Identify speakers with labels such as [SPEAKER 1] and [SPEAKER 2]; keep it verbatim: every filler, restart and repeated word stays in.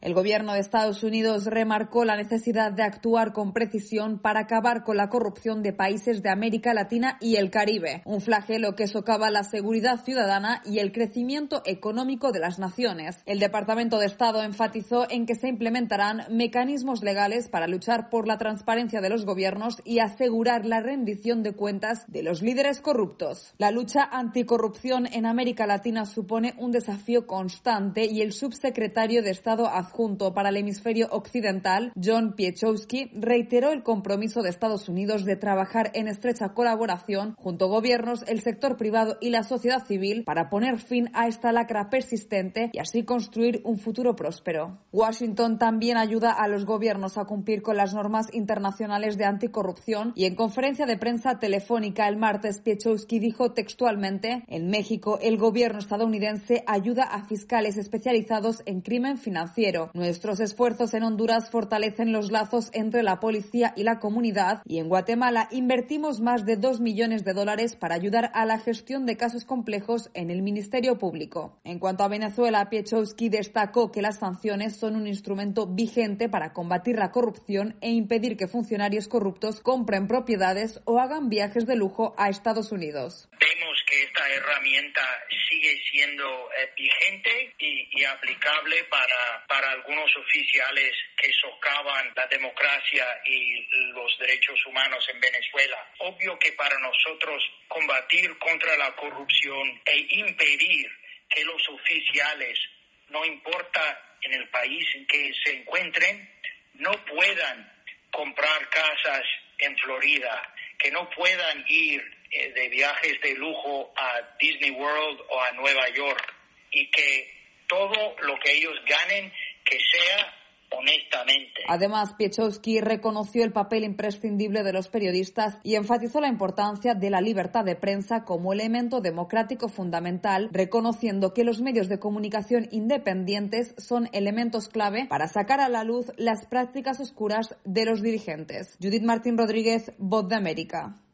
[SPEAKER 1] El gobierno de Estados Unidos remarcó la necesidad de actuar con precisión para acabar con la corrupción de países de América Latina y el Caribe, un flagelo que socava la seguridad ciudadana y el crecimiento económico de las naciones. El Departamento de Estado enfatizó en que se implementarán mecanismos legales para luchar por la transparencia de los gobiernos y asegurar la rendición de cuentas de los líderes corruptos. La lucha anticorrupción en América Latina supone un desafío constante y el subsecretario de Estado adjunto para el hemisferio occidental, John Piechowski, reiteró el compromiso de Estados Unidos de trabajar en estrecha colaboración junto a gobiernos, el sector privado y la sociedad civil para poner fin a esta lacra persistente y así construir un futuro próspero. Washington también ayuda a los gobiernos a cumplir con las normas internacionales de anticorrupción y en conferencia de prensa telefónica el martes Piechowski dijo textualmente: en México el gobierno estadounidense ayuda a fiscales especializados en crimen financiero. Nuestros esfuerzos en Honduras fortalecen los lazos entre la policía y la comunidad y en Guatemala invertimos más de dos millones de dólares para ayudar a la gestión de casos complejos en el Ministerio Público. En cuanto a Venezuela, Piechowski destacó que las sanciones son un instrumento vigente para combatir la corrupción e impedir que funcionarios corruptos compren propiedades o hagan viajes de lujo a Estados Unidos.
[SPEAKER 2] Vemos que esta herramienta sigue siendo eh, vigente y, y aplicable para, para algunos oficiales que socavan la democracia y los derechos humanos en Venezuela. Obvio que para nosotros combatir contra la corrupción e impedir que los oficiales, no importa en el país en que se encuentren, no puedan comprar casas en Florida, que no puedan ir eh, de viajes de lujo a Disney World o a Nueva York, y que todo lo que ellos ganen que sea honestamente.
[SPEAKER 1] Además, Piechowski reconoció el papel imprescindible de los periodistas y enfatizó la importancia de la libertad de prensa como elemento democrático fundamental, reconociendo que los medios de comunicación independientes son elementos clave para sacar a la luz las prácticas oscuras de los dirigentes. Judith Martín Rodríguez, Voz de América.